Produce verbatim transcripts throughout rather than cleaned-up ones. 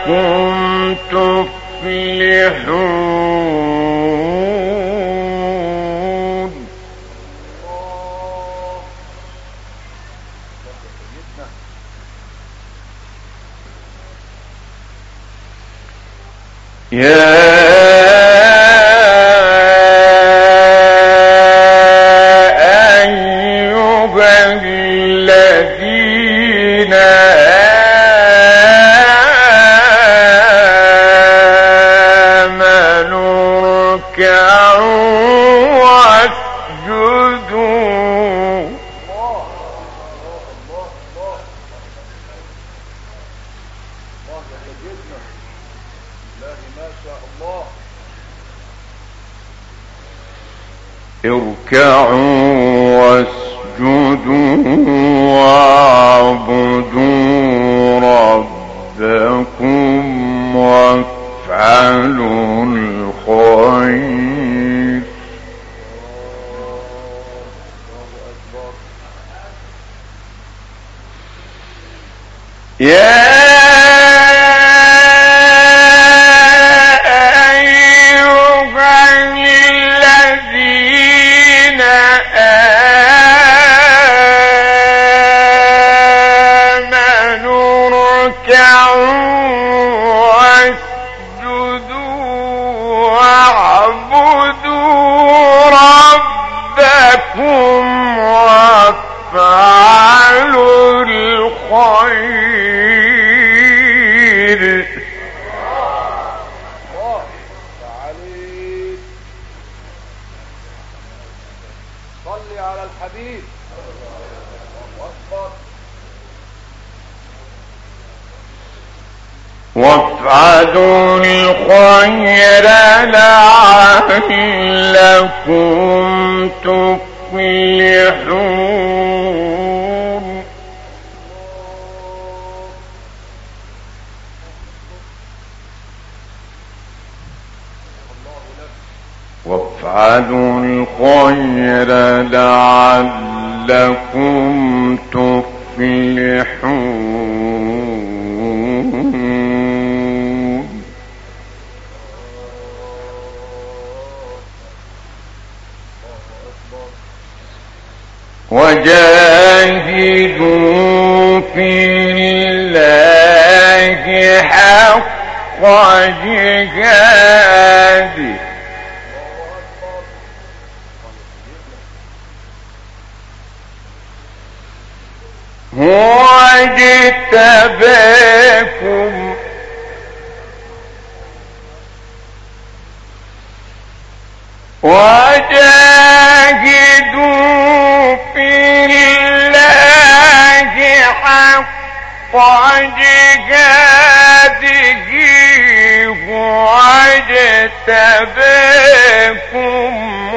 لعلكم تفلحون. يا اركعوا واسجدوا واعبدوا ربكم وافعلوا الخير. يا وافعلوا الخير لعلكم تفلحون. وافعلوا الخير لعلكم تفلحون. وجاهدوا في الله حق جهاده هو اجتباكم وجاهدوا في الله حق جهاده هو اجتباكم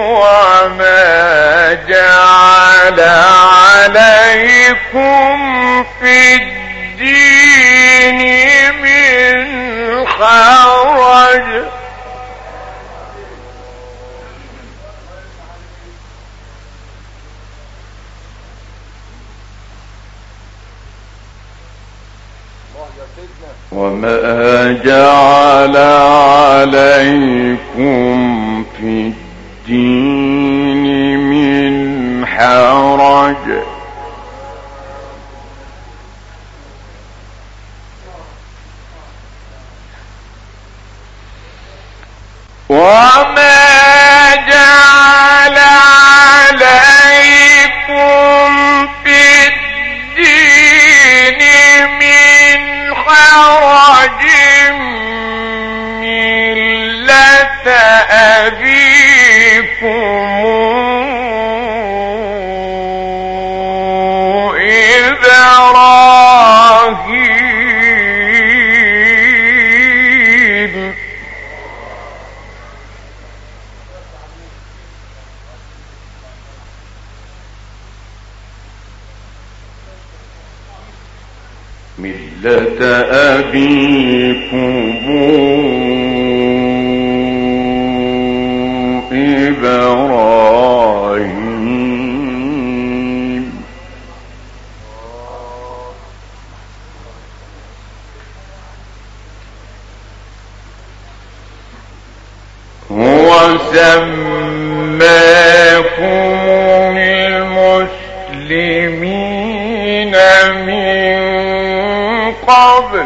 وما جعل عليكم في الدين من حرج وما جعل عليكم في الدين من حرج وما جعل عليكم في الدين من حرج ملة أبيكم إبراهيم ملة أبيكم إبراهيم وسماكم المسلمين من قبل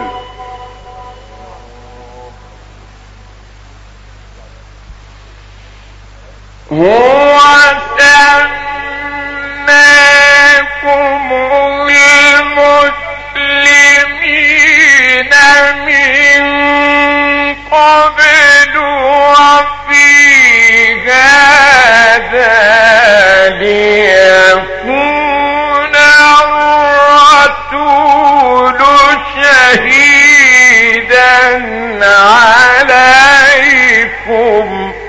هو سماكم المسلمين من قبل وفي هذا ليكون الرسول شهيدا عليكم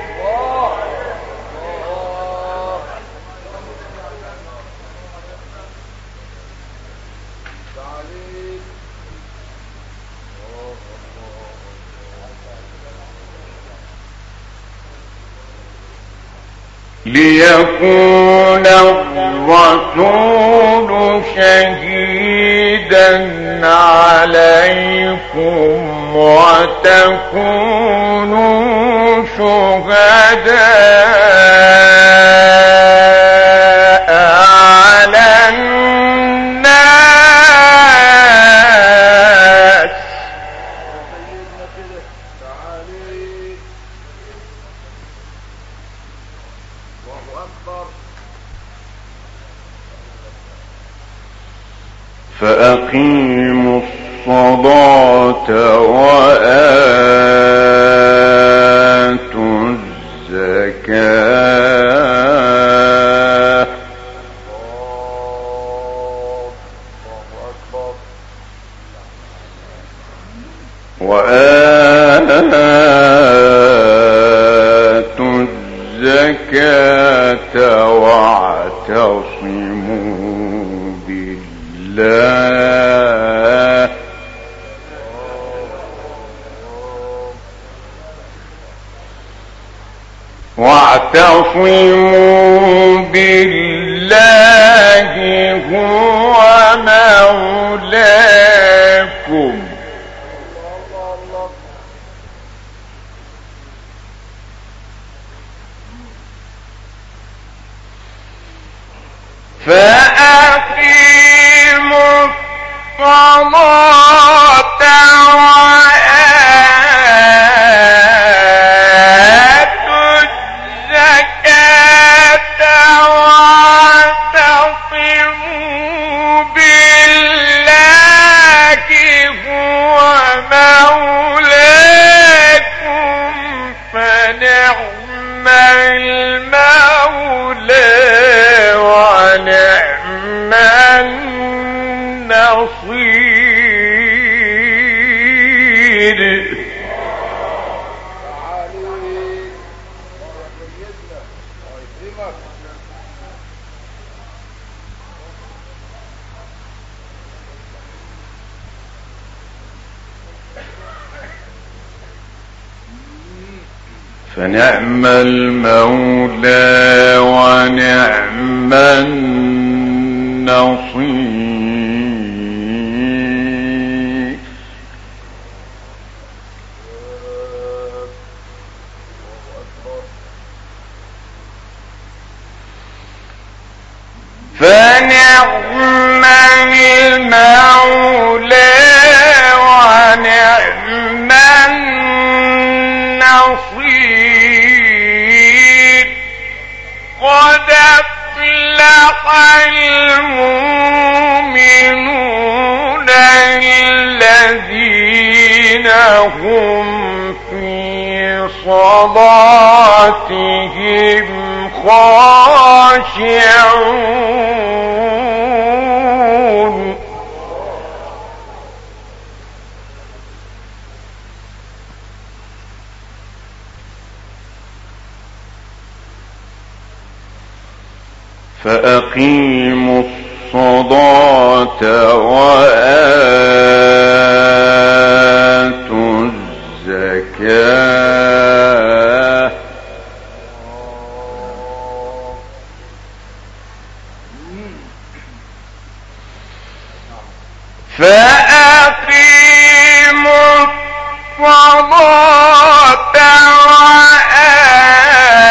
ليكون الرسول شهيدا عليكم وتكونوا شهداء على الناس فأقيموا الصلاة وآتوا الزكاة وآتوا الزكاة واعتصموا بالله واعتصموا بالله هو مولاكم فأقيموا الصلاة وآتوا الزكاة واعتصموا بالله هو مولاكم فنعم المولى ونعم النصير. فنعم المولى ونعم النصير. فنعم المولى ونعم النصير. قد أفلح المؤمنون الذين هم في صلاتهم خاشعون. فأقيموا الصلاة وآتوا الزكاة فأقيموا الصلاة وآتوا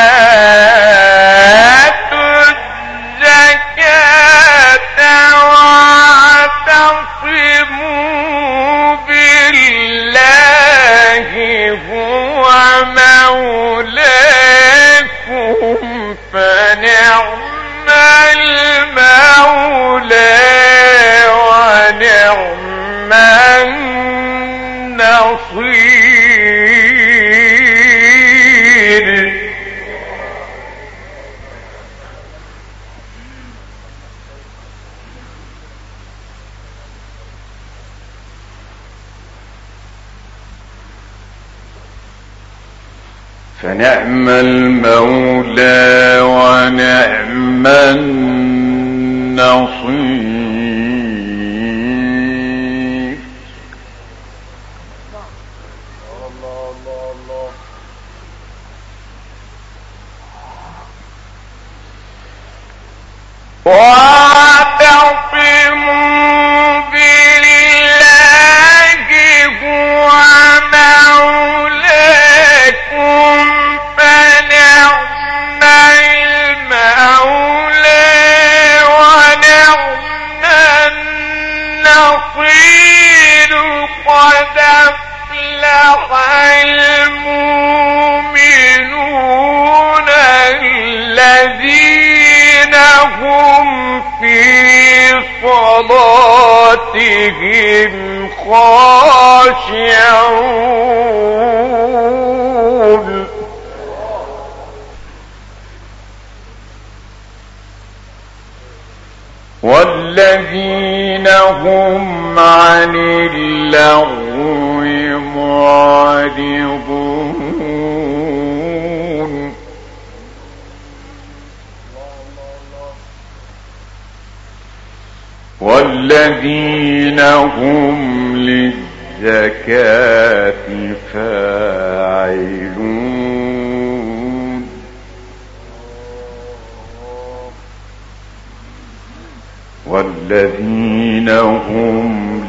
النصير فنعم المولى ونعم النصير. الله الله الله. واعتصموا بالله هو مولاكم فنعم المولى ونعم النصير. قد أفلح المؤمنون الذين هم في صلاتهم خاشعون والذين هم عن اللغو معرضون والذين هم للزكاة فاعلون والذين هم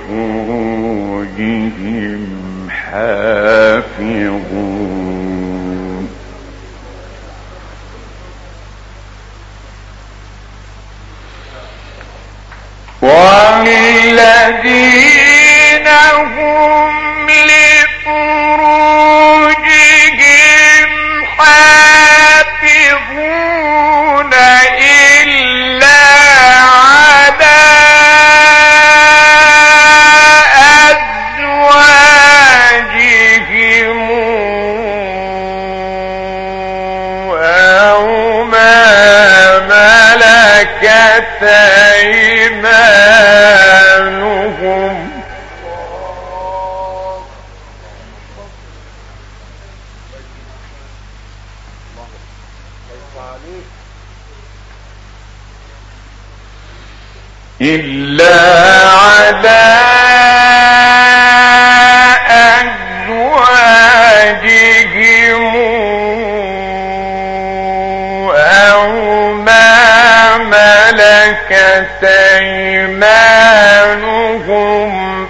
لفروجهم حافظون والذين هم لفروجهم حافظون إلا على أزواجهم أو ما ملكت أيمانهم إلا على أزواجهم أو ما ملكت أيمانهم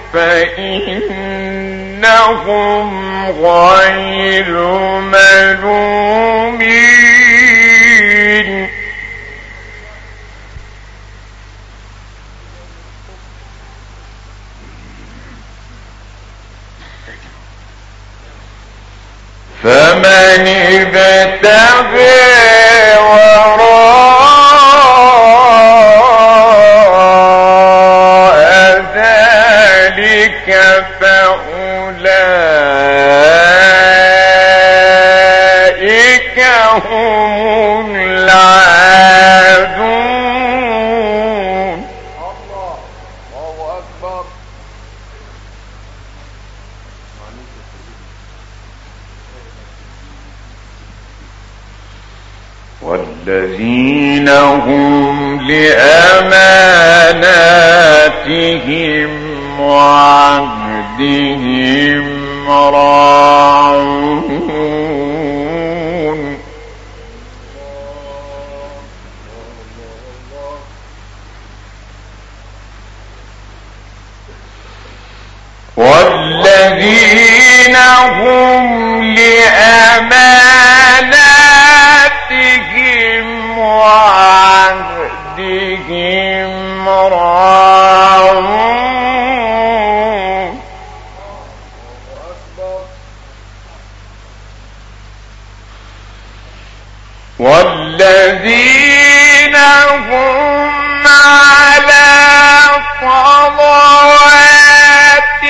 فإنهم غير ملومين فمن ابتغى وراء ذلك فأولئك هم العادون. الله الله أكبر. والذين هم لأماناتهم وعهدهم راعون والذين هم لأماناتهم وعهدهم راعون والذين هم على صلواتهم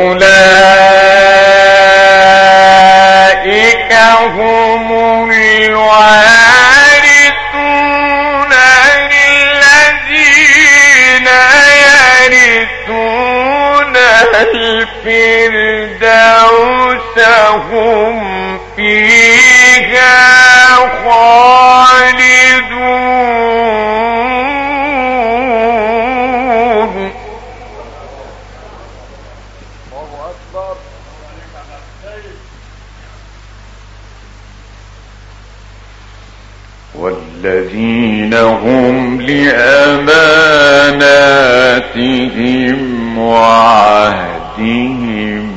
أولئك هم الوارثون الذين يرثون الفردوس هم فيها خالدون. والذين هم لأماناتهم وعهدهم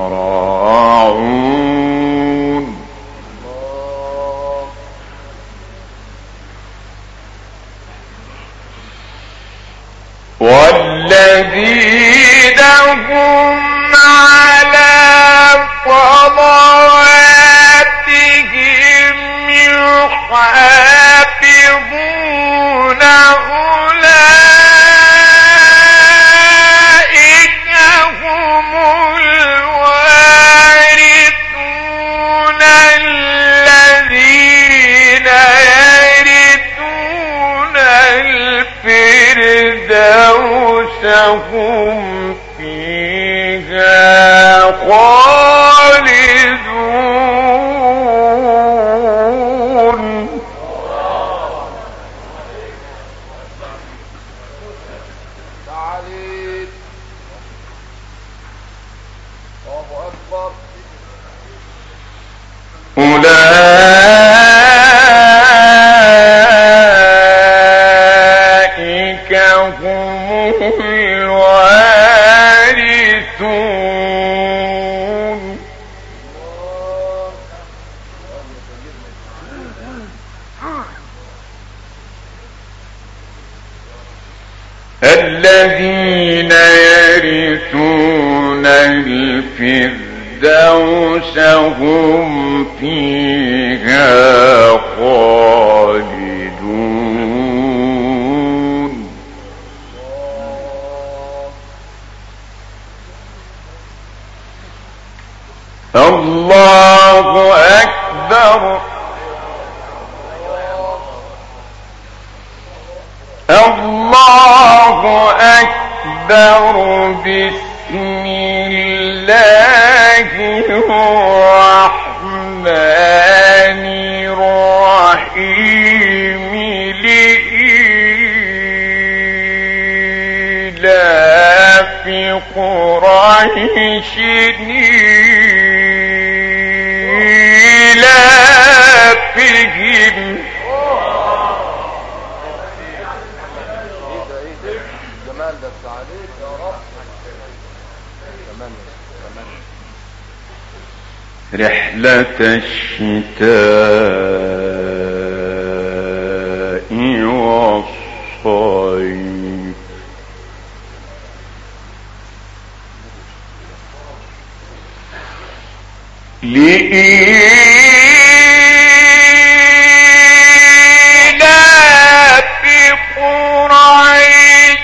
راعون. والذين هم على صلواتهم يحافظون أولئك هم الوارثون الذين يرثون الفردوس هم فيها خالدون. أولئك هم الوارثون الذين يرثون الفردوس هم فيها خالدون. الله أكبر. الله أكبر. بسم الله الرحمن الرحيم. لإيلاف قريش إيلافهم رحلة الشتاء والصيف لإيلاف قريش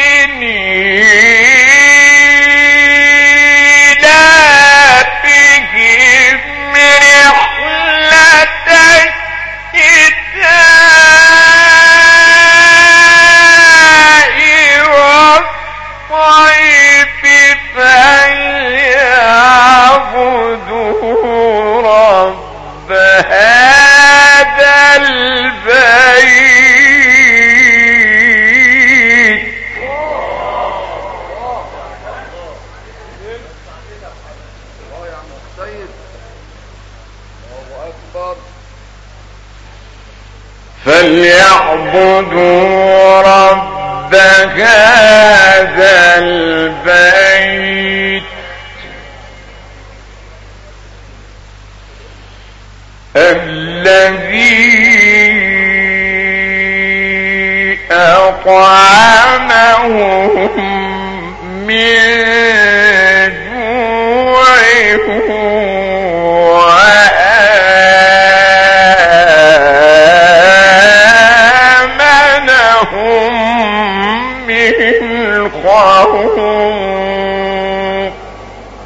هذا البيت. فليعبدوا رب هذا البيت الذي أطعمهم من جوع وآمنهم من خوف.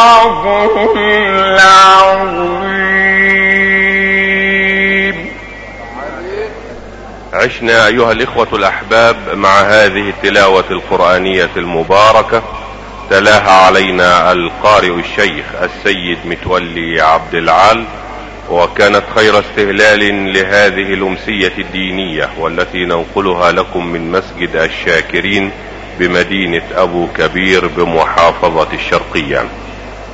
العظيم. عشنا أيها الإخوة الأحباب مع هذه التلاوة القرآنية المباركة، تلاها علينا القارئ الشيخ السيد متولي عبد العال، وكانت خير استهلال لهذه الأمسية الدينية والتي ننقلها لكم من مسجد الشاكرين بمدينة أبو كبير بمحافظة الشرقية.